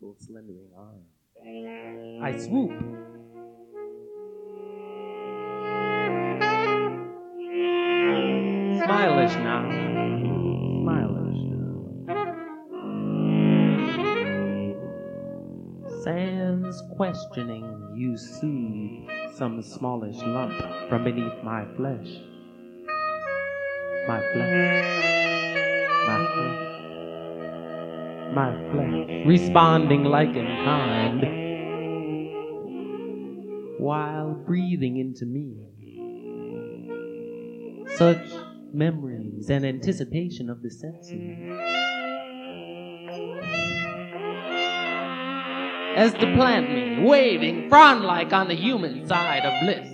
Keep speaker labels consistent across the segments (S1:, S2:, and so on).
S1: graceful, slendering arm. I swoop. Smilish now. Smilish now. Sans questioning, you soothe some smallish lump from beneath my flesh. My flesh. My flesh. My flesh. Responding like in kind. While breathing into me. Such memories and anticipation of the senses. As to plant me, waving, frond-like on the human side of bliss.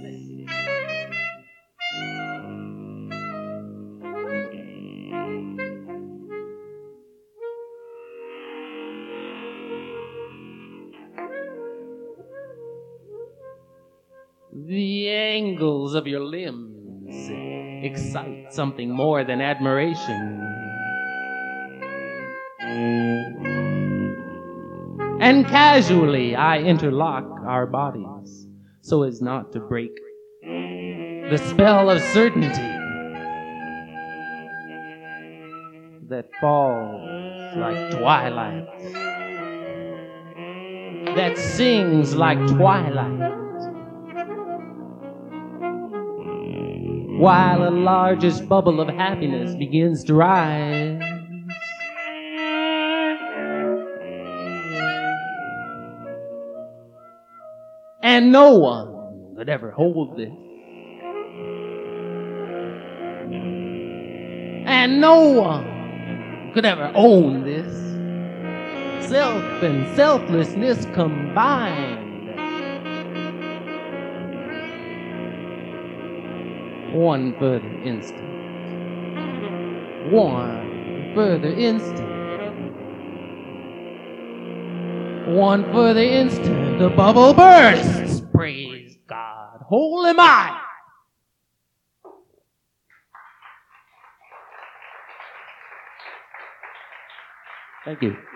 S1: The angles of your limbs excite something more than admiration. And casually I interlock our bodies so as not to break the spell of certainty that falls like twilight, that sings like twilight, while a largest bubble of happiness begins to rise. And no one could ever hold this. And no one could ever own this. Self and selflessness combined. One further instant. One further instant. One further instant, the bubble bursts. Praise God. Whole am I. Thank you.